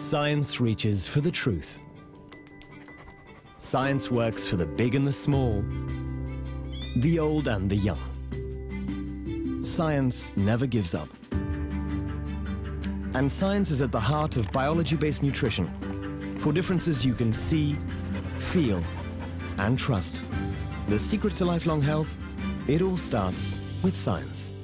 Science reaches for the truth. Science works for the big and the small, the old and the young. Science never gives up. And science is at the heart of biology-based nutrition for differences you can see, feel, and trust. The secret to lifelong health, it all starts with science.